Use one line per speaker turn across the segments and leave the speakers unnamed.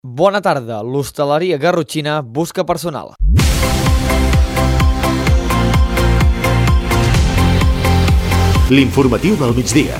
Bona tarda, l'hostaleria garrotxina busca personal.
L'informatiu del migdia.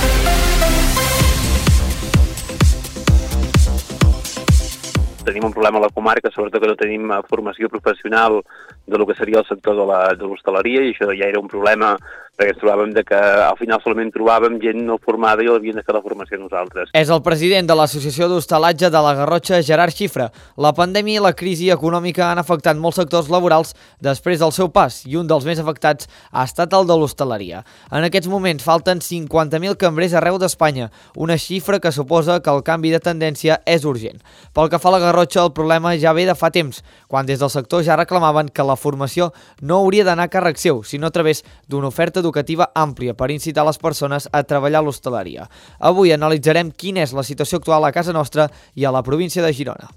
Tenim un problema a la comarca, sobretot que no tenim formació professional de lo que seria el sector de l'hostaleria, i això ja era un problema perquè ens trobàvem que al final solament trobàvem gent no formada i havíem de fer la formació nosaltres.
És el president de l'Associació d'Hostalatge de la Garrotxa, Gerard Xifra. La pandèmia i la crisi econòmica han afectat molts sectors laborals després del seu pas, i un dels més afectats ha estat el de l'hostaleria. En aquests moments falten 50.000 cambrers arreu d'Espanya, una xifra que suposa que el canvi de tendència és urgent. Pel que fa a la Garrotxa, el problema ja ve de fa temps, quan des del sector ja reclamaven que la formació no hauria d'anar a càrrec seu, sinó a través d'una oferta educativa àmplia per incitar les persones a treballar a l'hostaleria. Avui analitzarem quina és la situació actual a casa nostra i a la província de Girona.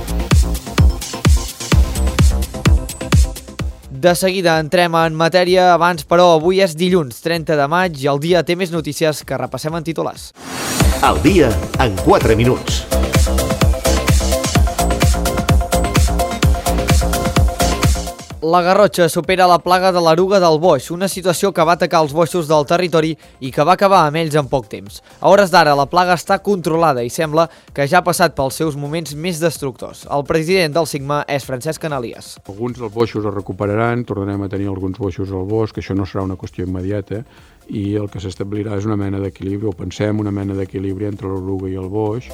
De seguida entrem en matèria, abans però avui és dilluns 30 de maig i el dia té més notícies que repassem en titulars.
El dia en 4 minuts.
La Garrotxa supera la plaga de l'eruga del boix, una situació que va atacar els boixos del territori i que va acabar amb ells en poc temps. A hores d'ara la plaga està controlada i sembla que ja ha passat pels seus moments més destructors. El president del SIGMA és Francesc Canalies.
Alguns dels boixos es recuperaran, tornarem a tenir alguns boixos al bosc, això no serà una qüestió immediata, i el que s'establirà és una mena d'equilibri, o pensem una mena d'equilibri entre l'eruga i el boix.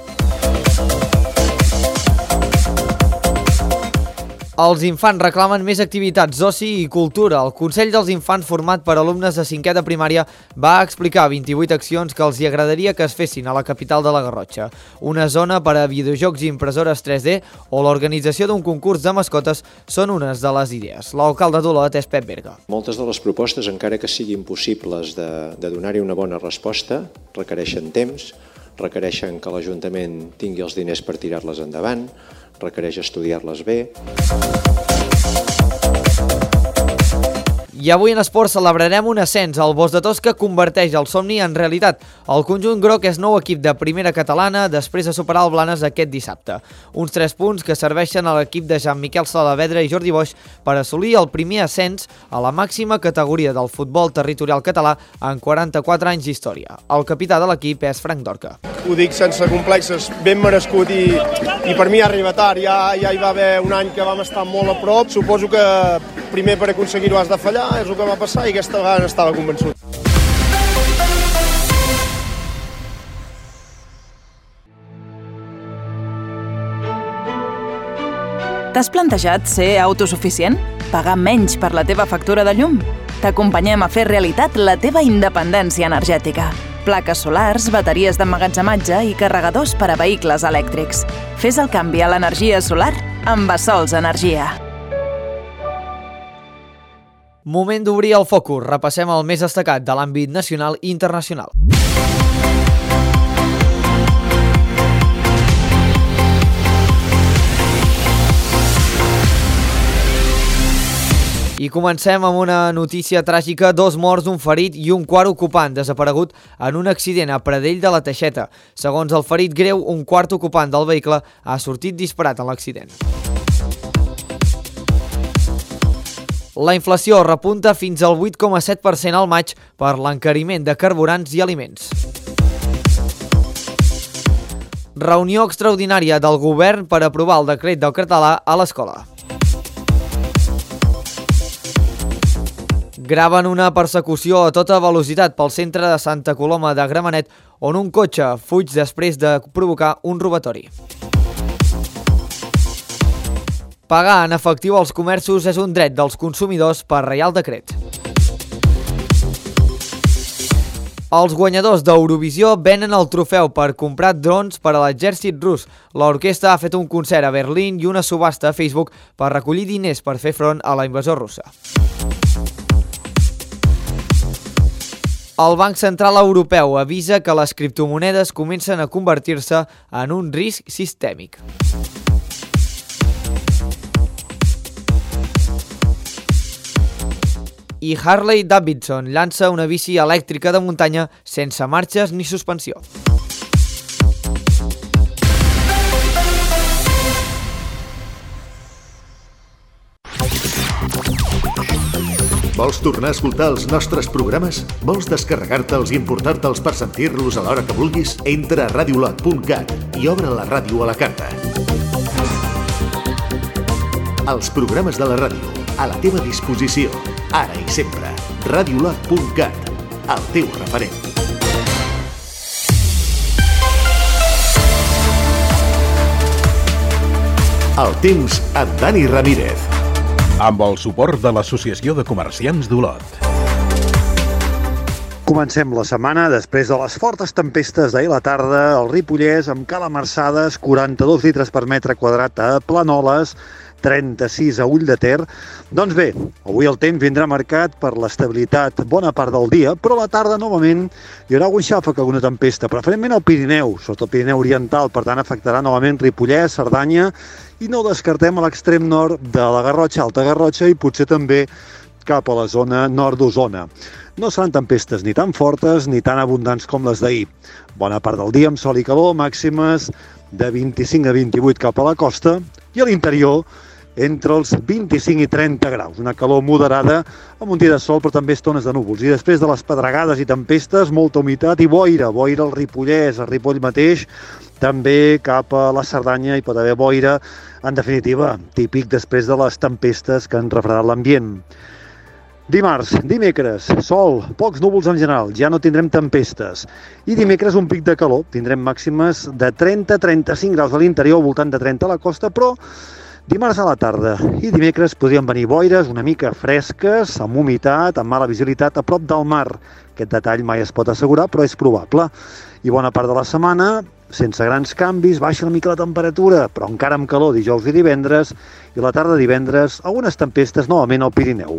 Els infants reclamen més activitats d'oci i cultura. El Consell dels Infants, format per alumnes de 5è de primària, va explicar 28 accions que els hi agradaria que es fessin a la capital de la Garrotxa. Una zona per a videojocs i impressores 3D o l'organització d'un concurs de mascotes són unes de les idees. L'alcalde d'Olot és Pep Berga.
Moltes de les propostes, encara que siguin possibles de donar-hi una bona resposta, requereixen temps, requereixen que l'Ajuntament tingui els diners per tirar-les endavant, requereix estudiar-les bé.
I avui en esport celebrarem un ascens. El Bosc de Tosca converteix el somni en realitat. El conjunt groc és nou equip de primera catalana després de superar el Blanes aquest dissabte. Uns 3 punts que serveixen a l'equip de Jean-Miquel Salavedra i Jordi Boix per assolir el primer ascens a la màxima categoria del futbol territorial català en 44 anys d'història. El capità de l'equip és Frank Dorca.
Ho dic sense complexes, ben merescut i per mi ha arribat tard. Ja hi va haver un any que vam estar molt a prop. Suposo que primer per aconseguir-ho has de fallar, és el que va passar i aquesta vegada n'estava convençut.
T'has plantejat ser autosuficient? Pagar menys per la teva factura de llum? T'acompanyem a fer realitat la teva independència energètica. Plaques solars, bateries d'emmagatzematge i carregadors per a vehicles elèctrics. Fes el canvi a l'energia solar amb Bassols Energia.
Moment d'obrir el focus. Repassem el més destacat de l'àmbit nacional i internacional. I comencem amb una notícia tràgica. 2 morts, un ferit i un quart ocupant desaparegut en un accident a Pradell de la Teixeta. Segons el ferit greu, un quart ocupant del vehicle ha sortit disparat en l'accident. La inflació repunta fins al 8,7% al maig per l'encariment de carburants i aliments. Reunió extraordinària del govern per aprovar el decret del català a l'escola. Graven una persecució a tota velocitat pel centre de Santa Coloma de Gramenet, on un cotxe fuig després de provocar un robatori. Pagar en efectiu als comerços és un dret dels consumidors per Reial Decret. Els guanyadors d'Eurovisió venen el trofeu per comprar drons per a l'exèrcit rus. L'orquestra ha fet un concert a Berlín i una subhasta a Facebook per recollir diners per fer front a la invasió russa. El Banc Central Europeu avisa que les criptomonedes comencen a convertir-se en un risc sistèmic. I Harley Davidson llança una bici elèctrica de muntanya sense marxes ni suspensió.
Vols tornar a escoltar els nostres programes? Vols descarregar-te'ls i importar-te'ls per sentir-los a l'hora que vulguis? Entra a radiolot.cat i obre la ràdio a la carta. Els programes de la ràdio, a la teva disposició, ara i sempre. Radiolot.cat, el teu referent. El temps amb Dani Ramírez.
Amb el suport de l'Associació de Comerciants d'Olot.
Comencem la setmana després de les fortes tempestes d'ahir a la tarda al Ripollès amb calamarsades, 42 litres per metre quadrat a Planoles, 36 a Ull de Ter. Doncs bé, avui el temps vindrà marcat per l'estabilitat bona part del dia, però a la tarda novament hi haurà algun xàfec, alguna tempesta, preferentment al Pirineu, sota el Pirineu Oriental, per tant afectarà novament Ripollès, Cerdanya, i no descartem a l'extrem nord de la Garrotxa, Alta Garrotxa, i potser també cap a la zona nord d'Osona. No seran tempestes ni tan fortes ni tan abundants com les d'ahir. Bona part del dia amb sol i calor, màximes de 25 a 28 cap a la costa i a l'interior entre els 25 i 30 graus. Una calor moderada amb un dia de sol però també estones de núvols. I després de les pedregades i tempestes, molta humitat i boira al Ripollès, al Ripoll mateix, també cap a la Cerdanya hi pot haver boira, en definitiva, típic després de les tempestes que han refredat l'ambient. Dimecres, sol, pocs núvols en general, ja no tindrem tempestes. I dimecres un pic de calor, tindrem màximes de 30-35 graus a l'interior, al voltant de 30 a la costa, però dimarts a la tarda i dimecres podrien venir boires una mica fresques, amb humitat, amb mala visibilitat, a prop del mar. Aquest detall mai es pot assegurar, però és probable. I bona part de la setmana, sense grans canvis, baixa una mica la temperatura, però encara amb calor dijous i divendres, i la tarda de divendres, algunes tempestes novament al Pirineu.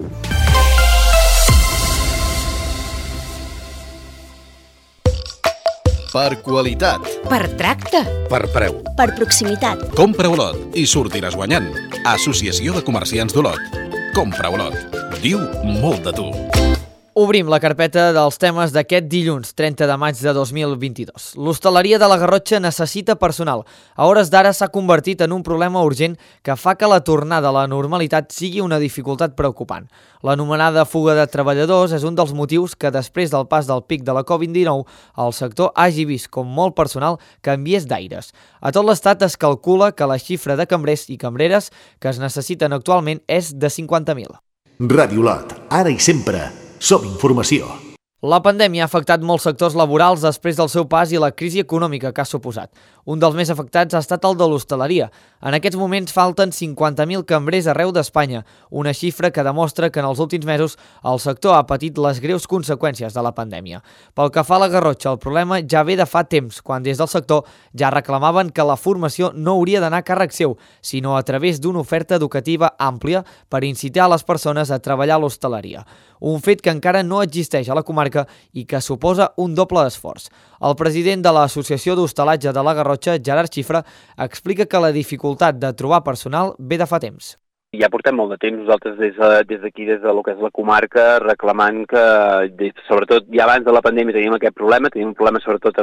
Per qualitat.
Per tracte.
Per preu.
Per proximitat.
Compra Olot i sortiràs guanyant. Associació de Comerciants d'Olot. Compra Olot. Diu molt de tu.
Obrim la carpeta dels temes d'aquest dilluns, 30 de maig de 2022. L'hostaleria de la Garrotxa necessita personal. A hores d'ara s'ha convertit en un problema urgent que fa que la tornada a la normalitat sigui una dificultat preocupant. L'anomenada fuga de treballadors és un dels motius que després del pas del pic de la Covid-19 el sector hagi vist com molt personal canviés d'aires. A tot l'estat es calcula que la xifra de cambrers i cambreres que es necessiten actualment és de 50.000.
Ràdio Olot, ara i sempre. Som informació.
La pandèmia ha afectat molts sectors laborals després del seu pas i la crisi econòmica que ha suposat. Un dels més afectats ha estat el de l'hostaleria. En aquests moments falten 50.000 cambrers arreu d'Espanya, una xifra que demostra que en els últims mesos el sector ha patit les greus conseqüències de la pandèmia. Pel que fa a la Garrotxa, el problema ja ve de fa temps, quan des del sector ja reclamaven que la formació no hauria d'anar a càrrec seu, sinó a través d'una oferta educativa àmplia per incitar a les persones a treballar a l'hostaleria. Un fet que encara no existeix a la comarca i que suposa un doble esforç. El president de l'Associació d'Hostalatge de la Garrotxa, Gerard Xifra, explica que la dificultat de trobar personal ve de fa temps.
Ja portem molt de temps nosaltres des d'aquí, des de lo que és la comarca, reclamant que, sobretot ja abans de la pandèmia teníem aquest problema, teníem un problema sobretot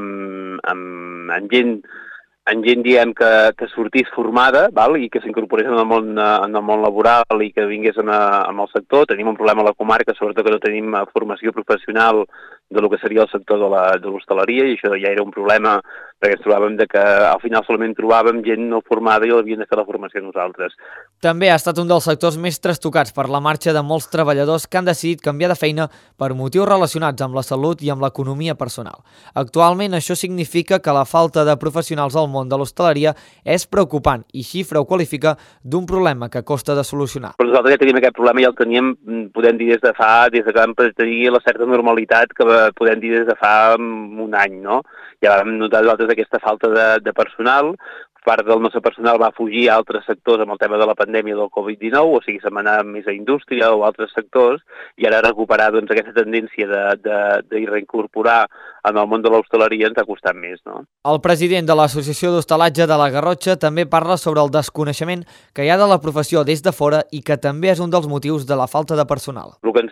amb gent diguem que sortís formada, val? I que s'incorporés en el món laboral i que vingués en el sector. Tenim un problema a la comarca, sobretot que no tenim formació professional de lo que seria el sector de l'hostaleria, i això ja era un problema perquè ens trobàvem que al final solament trobàvem gent no formada i havíem de fer la formació nosaltres.
També ha estat un dels sectors més trastocats per la marxa de molts treballadors que han decidit canviar de feina per motius relacionats amb la salut i amb l'economia personal. Actualment això significa que la falta de professionals al món de l'hostaleria és preocupant i Xifra ho qualifica d'un problema que costa de solucionar.
Però nosaltres ja tenim aquest problema i el teníem, podem dir, des que vam tenir la certa normalitat que podem dir des de fa un any, no? Ja vam notar nosaltres aquesta falta de personal. Part del nostre personal va fugir a altres sectors amb el tema de la pandèmia del Covid-19, o sigui, se'n va anar més a indústria o a altres sectors, i ara recuperar aquesta tendència de reincorporar en el món de l'hostaleria ens ha costat més, no?
El president de l'Associació d'Hostalatge de la Garrotxa també parla sobre el desconeixement que hi ha de la professió des de fora i que també és un dels motius de la falta de personal.
El que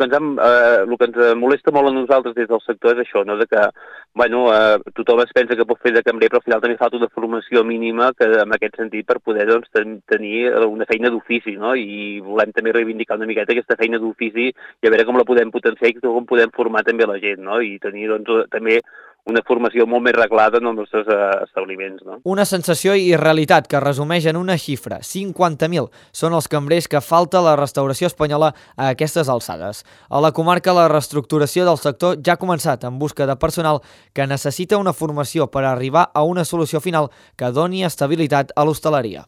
ens molesta molt a nosaltres des del sector és això, no? De que tothom es pensa que pot fer de cambrer, però al final també falta una formació mínima mínima que en aquest sentit per poder tenir una feina d'ofici, no? I volem també reivindicar una miqueta aquesta feina d'ofici i a veure com la podem potenciar i com podem formar també la gent, no? I tenir també una formació molt més reglada en els nostres establiments, no?
Una sensació i realitat que resumeix en una xifra. 50.000 són els cambrers que falta a la restauració espanyola a aquestes alçades. A la comarca la reestructuració del sector ja ha començat en busca de personal que necessita una formació per arribar a una solució final que doni estabilitat a l'hostaleria.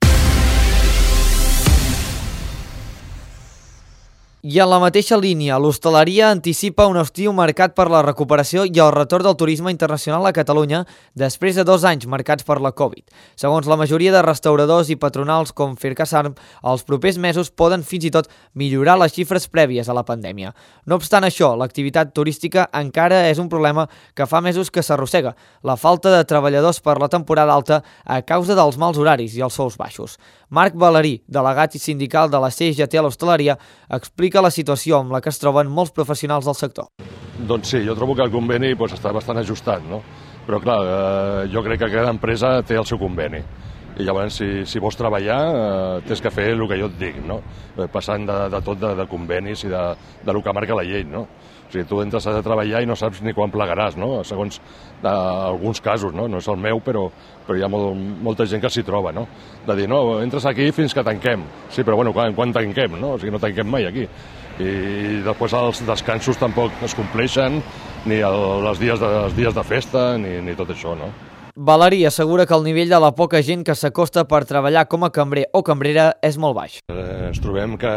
I en la mateixa línia, l'hostaleria anticipa un estiu marcat per la recuperació i el retorn del turisme internacional a Catalunya després de 2 anys marcats per la Covid. Segons la majoria de restauradors i patronals com Fircasarm, els propers mesos poden fins i tot millorar les xifres prèvies a la pandèmia. No obstant això, l'activitat turística encara és un problema que fa mesos que s'arrossega, la falta de treballadors per la temporada alta a causa dels mals horaris i els sous baixos. Marc Valerí, delegat i sindical de la CGT a l'hostaleria, explica la situació amb la que es troben molts professionals del sector.
Doncs sí, jo trobo que el conveni està bastant ajustat, no? Però clar, jo crec que cada empresa té el seu conveni. I llavors, si vols treballar, tens que fer el que jo et dic, no? Passant de tot de convenis i del que marca la llei, no? O sigui, tu entres a treballar i no saps ni quan plegaràs, no? Segons alguns casos, no? No és el meu, però hi ha molta gent que s'hi troba, no? De dir, no, entres aquí fins que tanquem. Sí, però bueno, quan tanquem, no? O sigui, no tanquem mai aquí. I després els descansos tampoc es compleixen, ni els dies de festa, ni tot això, no?
Valerí assegura que el nivell de la poca gent que s'acosta per treballar com a cambrer o cambrera és molt baix.
Ens trobem que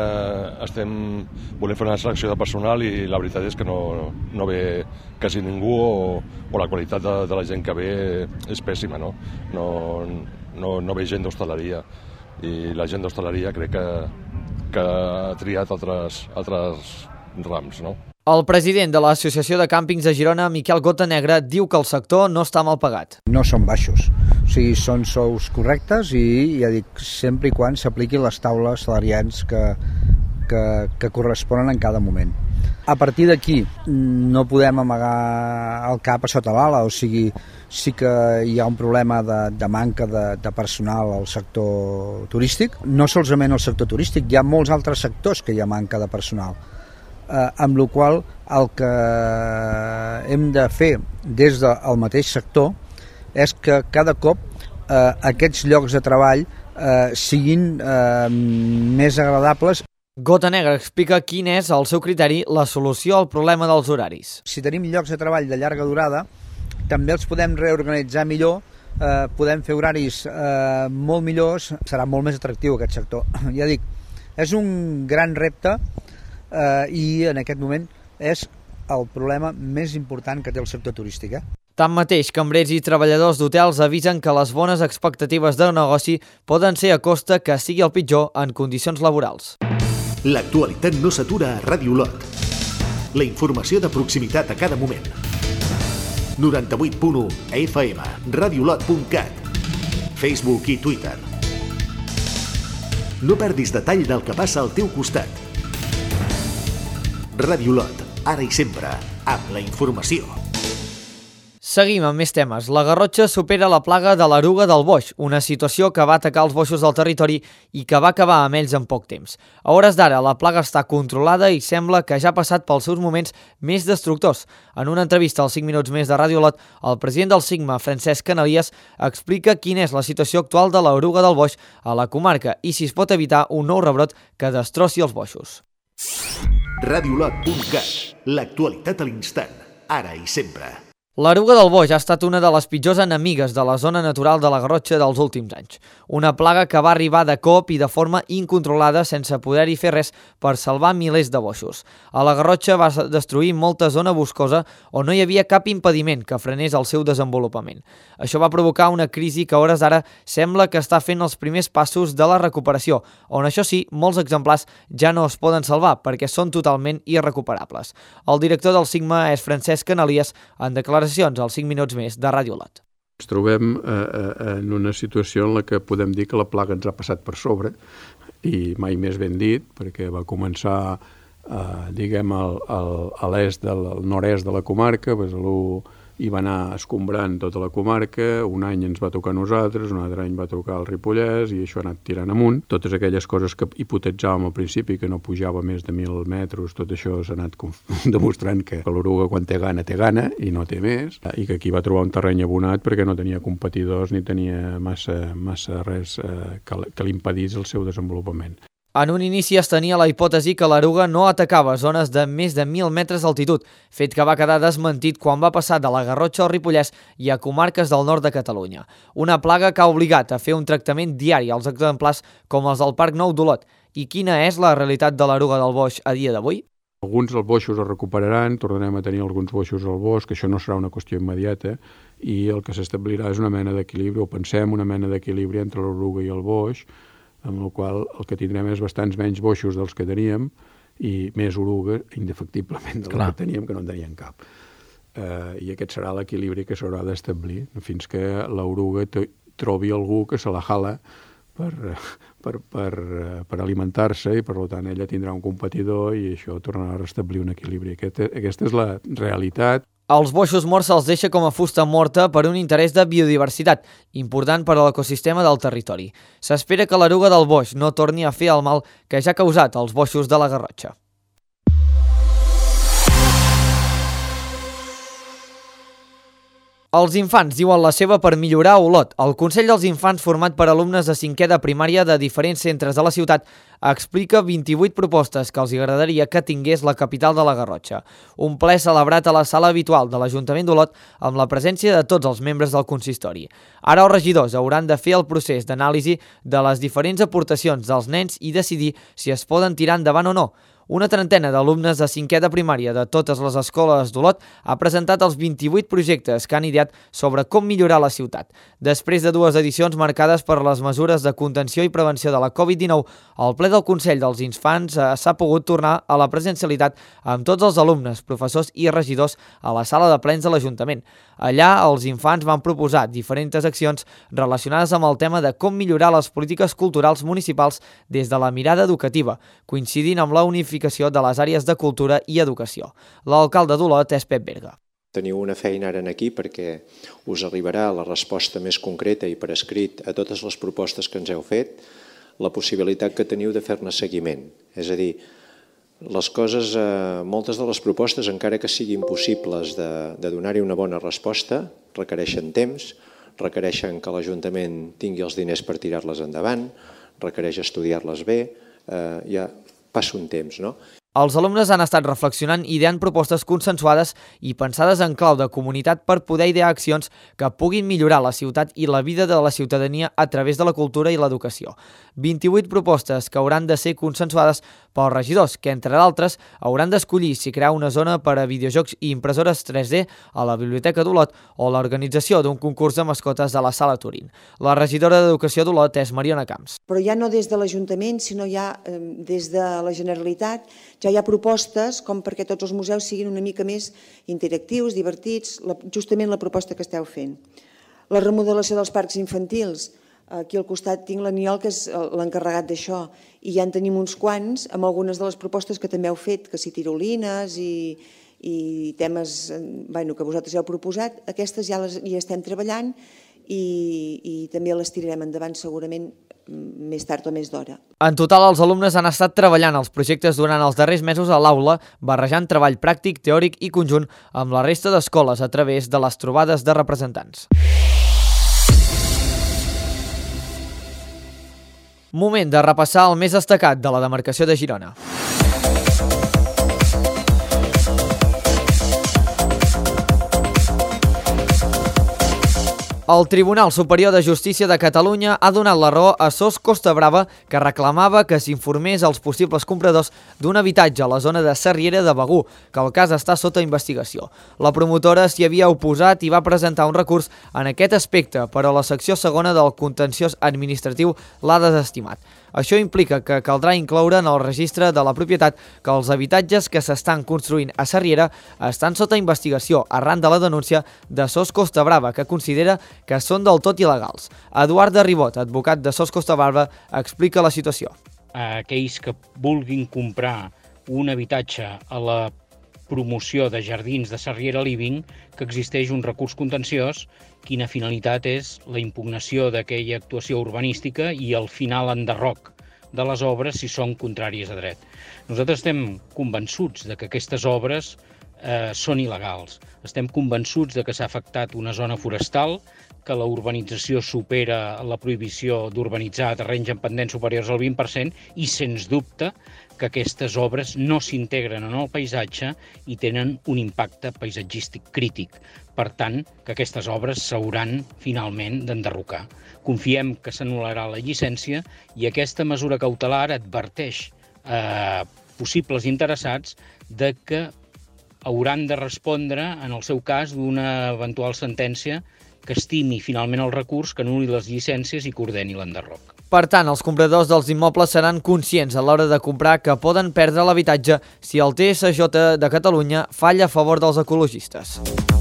volem fer una selecció de personal i la veritat és que no ve quasi ningú o la qualitat de la gent que ve és pèssima, no? No ve gent d'hostaleria i la gent d'hostaleria crec que ha triat altres rams, no?
El president de l'Associació de Càmpings de Girona, Miquel Gotanegra, diu que el sector no està mal pagat.
No són baixos, o sigui, són sous correctes i, ja dic, sempre i quan s'apliquin les taules salarials que corresponen en cada moment. A partir d'aquí no podem amagar el cap a sota l'ala, o sigui, sí que hi ha un problema de manca de personal al sector turístic. No solament al sector turístic, hi ha molts altres sectors que hi ha manca de personal. Amb la qual el que hem de fer des del mateix sector és que cada cop aquests llocs de treball siguin més agradables.
Gotanegra explica quin és, al seu criteri, la solució al problema dels horaris.
Si tenim llocs de treball de llarga durada, també els podem reorganitzar millor, podem fer horaris molt millors, serà molt més atractiu aquest sector. Ja dic, és un gran repte i en aquest moment és el problema més important que té el sector turístic.
Tanmateix, cambrers i treballadors d'hotels avisen que les bones expectatives de negoci poden ser a costa que sigui el pitjor en condicions laborals.
L'actualitat no s'atura a Ràdio Olot. La informació de proximitat a cada moment. 98.1 FM, radiolot.cat, Facebook i Twitter. No perdis detall del que passa al teu costat. Ràdio Olot, ara i sempre, amb la informació.
Seguim amb més temes. La Garrotxa supera la plaga de l'eruga del boix, una situació que va atacar els boixos del territori i que va acabar amb ells en poc temps. A hores d'ara, la plaga està controlada i sembla que ja ha passat pels seus moments més destructors. En una entrevista als 5 minuts més de Ràdio Olot, el president del Sigma, Francesc Canalies, explica quina és la situació actual de l'eruga del boix a la comarca i si es pot evitar un nou rebrot que destrossi els boixos.
radiolot.cat, l'actualitat a l'instant, ara i sempre.
L'eruga del boix ha estat una de les pitjors enemigues de la zona natural de la Garrotxa dels últims anys. Una plaga que va arribar de cop i de forma incontrolada sense poder-hi fer res per salvar milers de boixos. A la Garrotxa va destruir molta zona boscosa on no hi havia cap impediment que frenés el seu desenvolupament. Això va provocar una crisi que a hores d'ara sembla que està fent els primers passos de la recuperació, on això sí, molts exemplars ja no es poden salvar perquè són totalment irrecuperables. El director del Sigma és Francesc Canalies en declaracions als 5 minuts més de Ràdio Olot.
Ens trobem en una situació en la que podem dir que la plaga ens ha passat per sobre i mai més ben dit, perquè va començar diguem a l'est, al nord-est de la comarca, Besalú, i va anar escombrant tota la comarca. Un any ens va tocar a nosaltres, un altre any va tocar al Ripollès, i això ha anat tirant amunt. Totes aquelles coses que hipotetitzàvem al principi, que no pujava més de 1.000 metres, tot això s'ha anat demostrant que l'oruga quan té gana i no té més, i que aquí va trobar un terreny abonat perquè no tenia competidors ni tenia massa res que li impedís el seu desenvolupament.
En un inici es tenia la hipòtesi que l'eruga no atacava zones de més de 1.000 metres d'altitud, fet que va quedar desmentit quan va passar de la Garrotxa al Ripollès i a comarques del nord de Catalunya. Una plaga que ha obligat a fer un tractament diari als exemplars com els del Parc Nou d'Olot. I quina és la realitat de l'eruga del boix a dia d'avui?
Alguns dels boixos es recuperaran, tornarem a tenir alguns boixos al bosc, això no serà una qüestió immediata, i el que s'establirà és una mena d'equilibri, o pensem una mena d'equilibri entre l'eruga i el boix, amb el qual el que tindrem és bastants menys boixos dels que teníem i més oruga, indefectiblement, del que teníem, que no en teníem cap. I aquest serà l'equilibri que s'haurà d'establir fins que l'oruga trobi algú que se la jala per alimentar-se, i per tant ella tindrà un competidor i això tornarà a restablir un equilibri. Aquesta és la realitat.
Els boixos morts se'ls deixa com a fusta morta per un interès de biodiversitat, important per a l'ecosistema del territori. S'espera que l'eruga del boix no torni a fer el mal que ja ha causat als boixos de la Garrotxa. Els infants diuen la seva per millorar Olot. El Consell dels Infants, format per alumnes de 5è de primària de diferents centres de la ciutat, explica 28 propostes que els agradaria que tingués la capital de la Garrotxa. Un ple celebrat a la sala habitual de l'Ajuntament d'Olot amb la presència de tots els membres del consistori. Ara els regidors hauran de fer el procés d'anàlisi de les diferents aportacions dels nens i decidir si es poden tirar endavant o no. Una trentena d'alumnes de 5è de primària de totes les escoles d'Olot ha presentat els 28 projectes que han ideat sobre com millorar la ciutat. Després de 2 edicions marcades per les mesures de contenció i prevenció de la Covid-19, el ple del Consell dels Infants s'ha pogut tornar a la presencialitat amb tots els alumnes, professors i regidors a la sala de plens de l'Ajuntament. Allà, els infants van proposar diferents accions relacionades amb el tema de com millorar les polítiques culturals municipals des de la mirada educativa, coincidint amb la unificació de les àrees de cultura i educació. L'alcalde d'Olot és Pep Berga.
Teniu una feina ara aquí perquè us arribarà la resposta més concreta i per escrit a totes les propostes que ens heu fet, la possibilitat que teniu de fer-ne seguiment. És a dir, les coses, moltes de les propostes, encara que siguin possibles de donar-hi una bona resposta, requereixen temps, requereixen que l'Ajuntament tingui els diners per tirar-les endavant, requereix estudiar-les bé, ja passa un temps, no?
Els alumnes han estat reflexionant i ideant propostes consensuades i pensades en clau de comunitat per poder idear accions que puguin millorar la ciutat i la vida de la ciutadania a través de la cultura i l'educació. 28 propostes que hauran de ser consensuades pels regidors, que entre d'altres hauran d'escollir si crear una zona per a videojocs i impressores 3D a la Biblioteca d'Olot o l'organització d'un concurs de mascotes a la Sala Turín. La regidora d'Educació d'Olot és Mariona Camps.
Però ja no des de l'Ajuntament, sinó ja des de la Generalitat, ja hi ha propostes com perquè tots els museus siguin una mica més interactius, divertits, justament la proposta que esteu fent. La remodelació dels parcs infantils, aquí al costat tinc l'Aniol, que és l'encarregat d'això, i ja en tenim uns quants amb algunes de les propostes que també heu fet, que si tirolines i temes que vosaltres heu proposat, aquestes ja hi estem treballant i també les tirarem endavant segurament més tard o més d'hora.
En total, els alumnes han estat treballant els projectes durant els darrers mesos a l'aula, barrejant treball pràctic, teòric i conjunt amb la resta d'escoles a través de les trobades de representants. Moment de repassar el més destacat de la demarcació de Girona. El Tribunal Superior de Justícia de Catalunya ha donat la raó a SOS Costa Brava, que reclamava que s'informés als possibles compradors d'un habitatge a la zona de Sarriera de Begur, que el cas està sota investigació. La promotora s'hi havia oposat i va presentar un recurs en aquest aspecte, però la secció segona del contenciós administratiu l'ha desestimat. Això implica que caldrà incloure en el registre de la propietat que els habitatges que s'estan construint a Sarriera estan sota investigació arran de la denúncia de SOS Costa Brava, que considera que són del tot il·legals. Eduard de Ribot, advocat de SOS Costa Brava, explica la situació.
Aquells que vulguin comprar un habitatge a la promoció de jardins de Sarriera Living que existeix un recurs contenciós, quina finalitat és la impugnació d'aquella actuació urbanística i el final enderroc de les obres si són contràries a dret. Nosaltres estem convençuts de que aquestes obres són il·legals. Estem convençuts de que s'ha afectat una zona forestal, que la urbanització supera la prohibició d'urbanitzar a terrenys en pendents superiors al 20% i, sens dubte, que aquestes obres no s'integren en el paisatge i tenen un impacte paisatgístic crític. Per tant, que aquestes obres s'hauran finalment d'enderrocar. Confiem que s'anul·larà la llicència i aquesta mesura cautelar adverteix a possibles interessats de que hauran de respondre, en el seu cas, d'una eventual sentència que estimi finalment el recurs, que anul·li les llicències i que ordeni l'enderroc.
Per tant, els compradors dels immobles seran conscients a l'hora de comprar que poden perdre l'habitatge si el TSJ de Catalunya falla a favor dels ecologistes.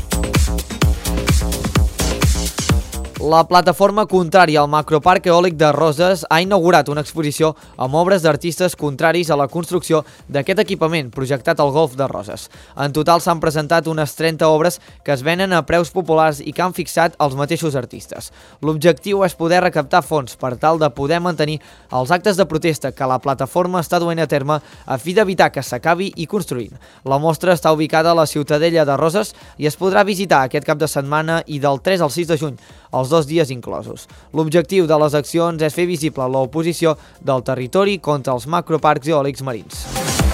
La plataforma contrària al macroparc eòlic de Roses ha inaugurat una exposició amb obres d'artistes contraris a la construcció d'aquest equipament projectat al Golf de Roses. En total s'han presentat unes 30 obres que es venen a preus populars i que han fixat els mateixos artistes. L'objectiu és poder recaptar fons per tal de poder mantenir els actes de protesta que la plataforma està duent a terme a fi d'evitar que s'acabi i construint. La mostra està ubicada a la Ciutadella de Roses i es podrà visitar aquest cap de setmana i del 3 al 6 de juny, els 2 dies inclosos. L'objectiu de les accions és fer visible l'oposició del territori contra els macroparcs eòlics marins.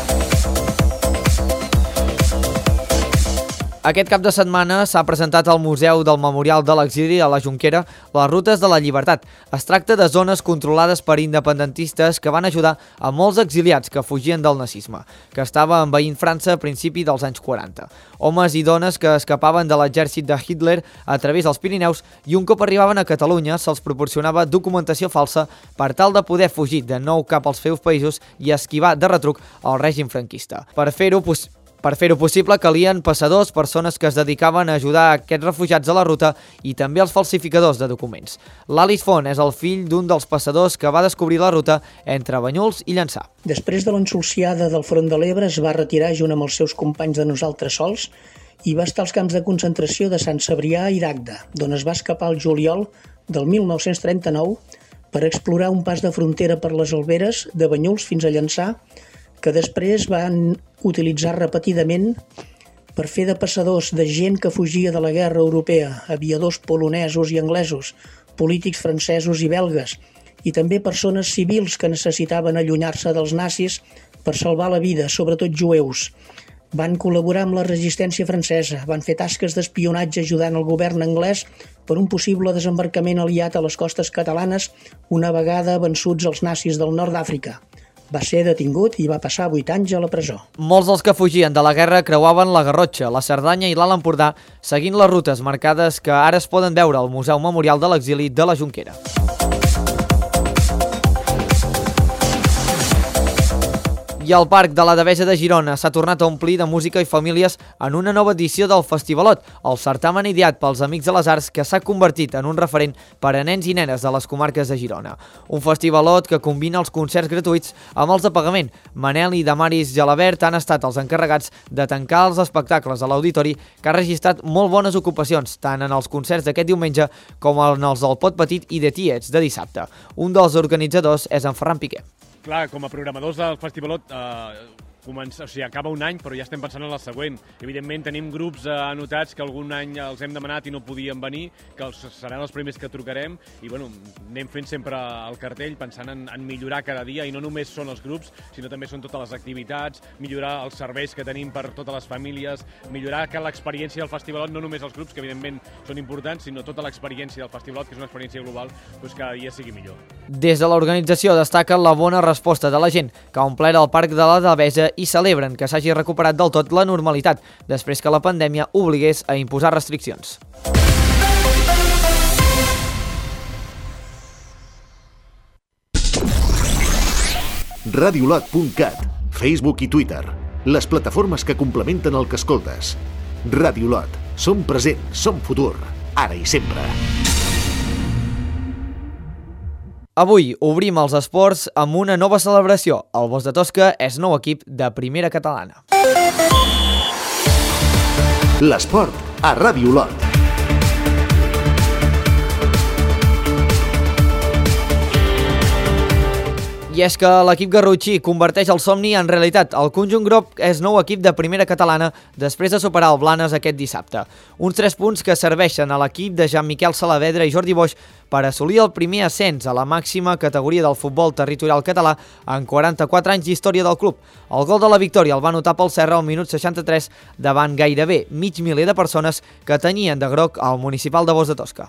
Aquest cap de setmana s'ha presentat al Museu del Memorial de l'Exili a la Jonquera les Rutes de la Llibertat. Es tracta de zones controlades per independentistes que van ajudar a molts exiliats que fugien del nazisme, que estava envaint França a principi dels anys 40. Homes i dones que escapaven de l'exèrcit de Hitler a través dels Pirineus i un cop arribaven a Catalunya se'ls proporcionava documentació falsa per tal de poder fugir de nou cap als seus països i esquivar de retruc el règim franquista. Per fer-ho possible calien passadors, persones que es dedicaven a ajudar a aquests refugiats a la ruta i també els falsificadors de documents. L'Alice Font és el fill d'un dels passadors que va descobrir la ruta entre Banyuls i Llançà.
Després de l'ensolciada del front de l'Ebre es va retirar junt amb els seus companys de Nosaltres Sols i va estar als camps de concentració de Sant Cebrià i d'Agde, d'on es va escapar el juliol del 1939 per explorar un pas de frontera per les Alberes de Banyuls fins a Llançà, que després van utilitzar repetidament per fer de passadors de gent que fugia de la guerra europea, aviadors polonesos i anglesos, polítics francesos i belgues, i també persones civils que necessitaven allunyar-se dels nazis per salvar la vida, sobretot jueus. Van col·laborar amb la resistència francesa, van fer tasques d'espionatge ajudant el govern anglès per un possible desembarcament aliat a les costes catalanes una vegada vençuts els nazis del nord d'Àfrica. Va ser detingut i va passar 8 anys a la presó.
Molts dels que fugien de la guerra creuaven la Garrotxa, la Cerdanya i l'Alt Empordà, seguint les rutes marcades que ara es poden veure al Museu Memorial de l'Exili de la Jonquera. I el Parc de la Devesa de Girona s'ha tornat a omplir de música i famílies en una nova edició del Festivalot, el certamen ideat pels Amics de les Arts que s'ha convertit en un referent per a nens i nenes de les comarques de Girona. Un festivalot que combina els concerts gratuïts amb els de pagament. Manel i Damaris Gelabert han estat els encarregats de tancar els espectacles a l'auditori, que ha registrat molt bones ocupacions, tant en els concerts d'aquest diumenge com en els del Pot Petit i de Tiets de dissabte. Un dels organitzadors és en Ferran Piqué.
Clar, com a programadors del Festivalot acaba un any, però ja estem pensant en el següent. Evidentment tenim grups anotats que algun any els hem demanat i no podien venir, que seran els primers que trucarem, i anem fent sempre el cartell pensant en millorar cada dia, i no només són els grups, sinó també són totes les activitats, millorar els serveis que tenim per totes les famílies, millorar que l'experiència del Festivalot, no només els grups, que evidentment són importants, sinó tota l'experiència del Festivalot, que és una experiència global, cada dia sigui millor.
Des de l'organització destaquen la bona resposta de la gent, que ha omplert el Parc de la Devesa i celebren que s'hagi recuperat del tot la normalitat, després que la pandèmia obligués a imposar restriccions.
Radiolot.cat, Facebook i Twitter, les plataformes que complementen el que escoltes. Radiolot, som present, som futur, ara i sempre.
Avui obrim els esports amb una nova celebració. El Bosch de Tosca és nou equip de primera catalana.
L'esport a Ràdio Olot.
I és que l'equip garrotxí converteix el somni en realitat. El conjunt groc és nou equip de primera catalana després de superar el Blanes aquest dissabte. Uns 3 punts que serveixen a l'equip de Jean-Miquel Saavedra i Jordi Boix per assolir el primer ascens a la màxima categoria del futbol territorial català en 44 anys d'història del club. El gol de la victòria el va anotar pel Serra al minut 63 davant gairebé mig miler de persones que tenien de groc al municipal de Bos de Tosca.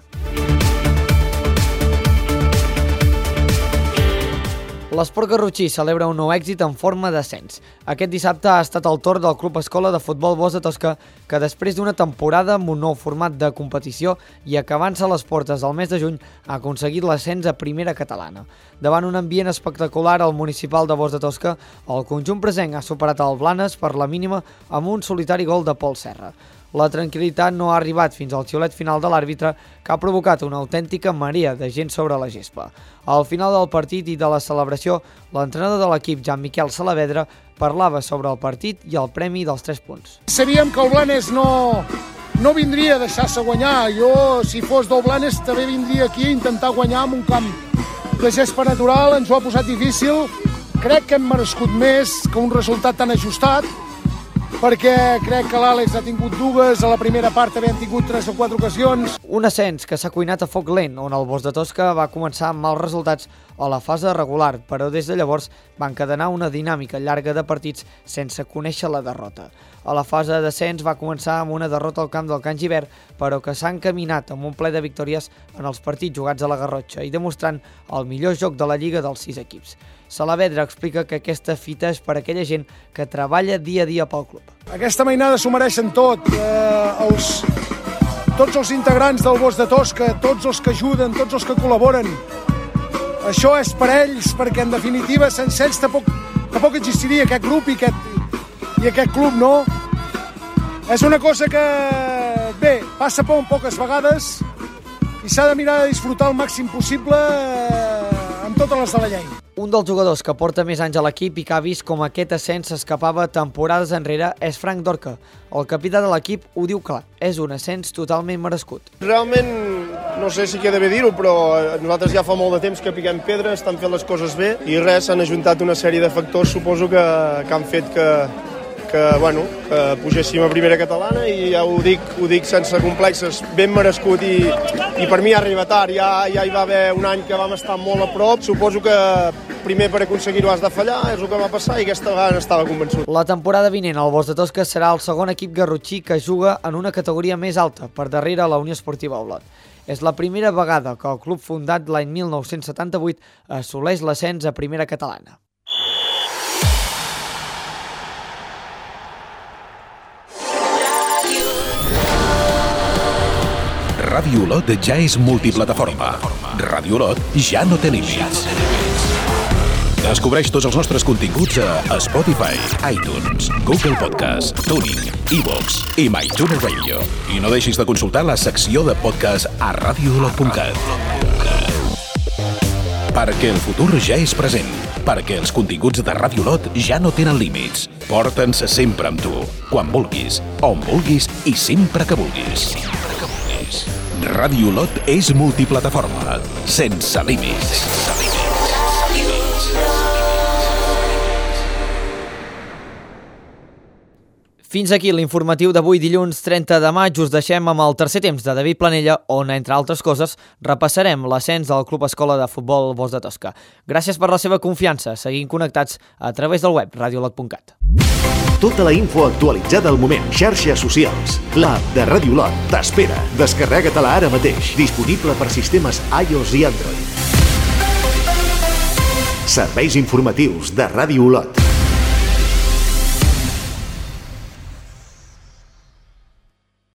L'esport garrotxí celebra un nou èxit en forma d'ascens. Aquest dissabte ha estat el torn del Club Escola de Futbol Bos de Tosca, que després d'una temporada amb un nou format de competició i acabant-se les portes del mes de juny, ha aconseguit l'ascens a primera catalana. Davant un ambient espectacular al municipal de Bos de Tosca, el conjunt presenc ha superat el Blanes per la mínima amb un solitari gol de Pol Serra. La tranquil·litat no ha arribat fins al xiulet final de l'àrbitre, que ha provocat una autèntica marea de gent sobre la gespa. Al final del partit i de la celebració, l'entrenador de l'equip, Jean-Miquel Saavedra, parlava sobre el partit i el premi dels 3 punts.
Sabíem que el Blanes no vindria a deixar-se guanyar. Jo, si fos del Blanes, també vindria aquí a intentar guanyar en un camp de gespa natural. Ens ho ha posat difícil. Crec que hem merescut més que un resultat tan ajustat, perquè crec que l'Àlex ha tingut dues, a la primera part havien tingut 3 o 4 ocasions.
Un ascens que s'ha cuinat a foc lent, on el Bos de Tosca va començar amb mals resultats a la fase regular, però des de llavors va encadenar una dinàmica llarga de partits sense conèixer la derrota. A la fase d'ascens va començar amb una derrota al camp del Can Givert, però que s'ha encaminat amb un ple de victòries en els partits jugats a la Garrotxa i demostrant el millor joc de la Lliga dels 6 equips. Saavedra explica que aquesta fita és per a aquella gent que treballa dia a dia pel club.
Aquesta mainada s'ho mereixen tot. Tots els integrants del Bos de Tosca, tots els que ajuden, tots els que col·laboren. Això és per ells, perquè en definitiva sense ells tampoc existiria aquest grup i aquest club, no? És una cosa que, bé, passa poques vegades i s'ha de mirar de disfrutar el màxim possible amb totes les de la llei.
Un dels jugadors que porta més anys a l'equip i que ha vist com aquest ascens s'escapava temporades enrere és Frank Dorca. El capità de l'equip ho diu clar, és un ascens totalment merescut.
Realment, no sé si queda bé dir-ho, però nosaltres ja fa molt de temps que piquem pedra, estan fent les coses bé i res, s'han ajuntat una sèrie de factors, suposo que han fet que pugéssim a primera catalana i ja ho dic sense complexes, ben merescut i per mi arriba tard, ja hi va haver un any que vam estar molt a prop, suposo que primer per aconseguir-ho has de fallar, és el que va passar i aquesta vegada n'estava convençut.
La temporada vinent el Bos de Tosca serà el segon equip garrotxí que juga en una categoria més alta, per darrere la Unió Esportiva Olot. És la primera vegada que el club fundat l'any 1978 assoleix l'ascens a primera catalana.
Ràdio Olot ja és multiplataforma. Ràdio Olot ja no té límits. Descobreix tots els nostres continguts a Spotify, iTunes, Google Podcast, TuneIn, iVoox i MyTuner Radio. I no deixis de consultar la secció de podcast a radioolot.cat. Perquè el futur ja és present. Perquè els continguts de Ràdio Olot ja no tenen límits. Porta'ns sempre amb tu, quan vulguis, on vulguis i sempre que vulguis. Ràdio Olot és multiplataforma, sense límits.
Fins aquí l'informatiu d'avui, dilluns 30 de maig. Us deixem amb el tercer temps de David Planella, on, entre altres coses, repassarem l'ascens del Club Escola de Futbol Bos de Tosca. Gràcies per la seva confiança. Seguim connectats a través del web radioolot.cat.
Tota la info actualitzada al moment. Xarxes socials. L'app de Ràdio Olot t'espera. Descarrega-te-la ara mateix. Disponible per sistemes iOS i Android. Serveis informatius de Ràdio Olot.